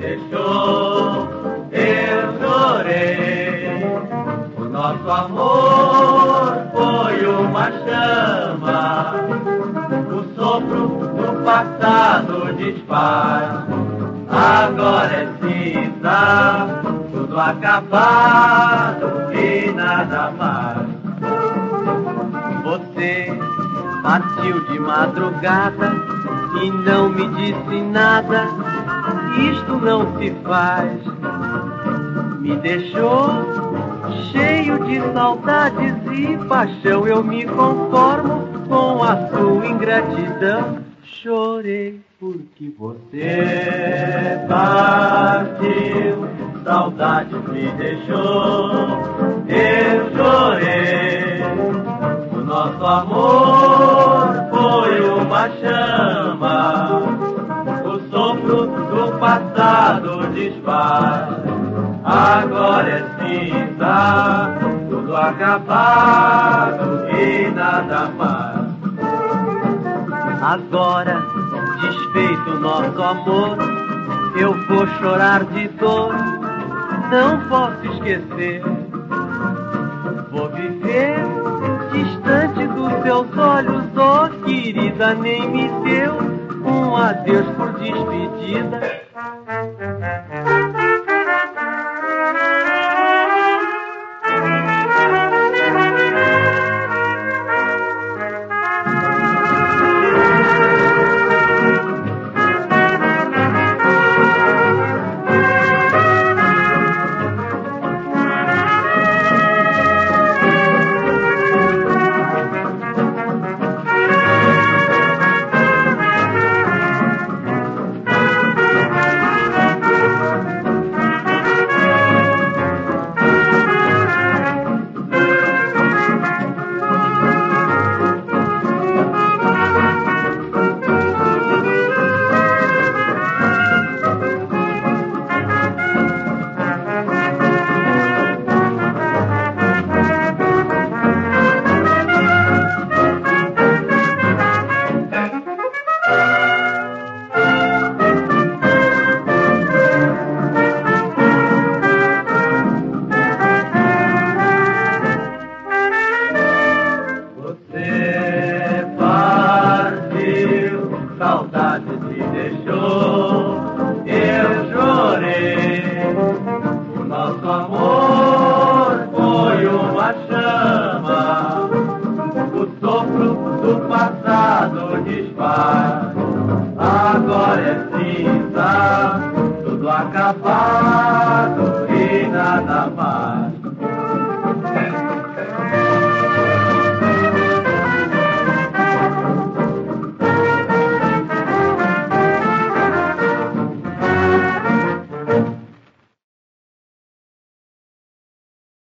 deixou, eu chorei. O nosso amor foi uma chama, o sopro do passado desfaz. Agora é cinza, tudo acabado e nada mais. Você partiu de madrugada e não me disse nada. Isto não se faz. Me deixou cheio de saudades e paixão. Eu me conformo com a sua ingratidão. Chorei porque você partiu, saudade me deixou. Eu chorei. O nosso amor foi uma chama, o sopro do passado desfaz. Agora é cinza, tudo acabado e nada mais. Agora, desfeito o nosso amor, eu vou chorar de dor, não posso esquecer. Vou viver distante dos seus olhos, oh querida, nem me deu um adeus por despedida.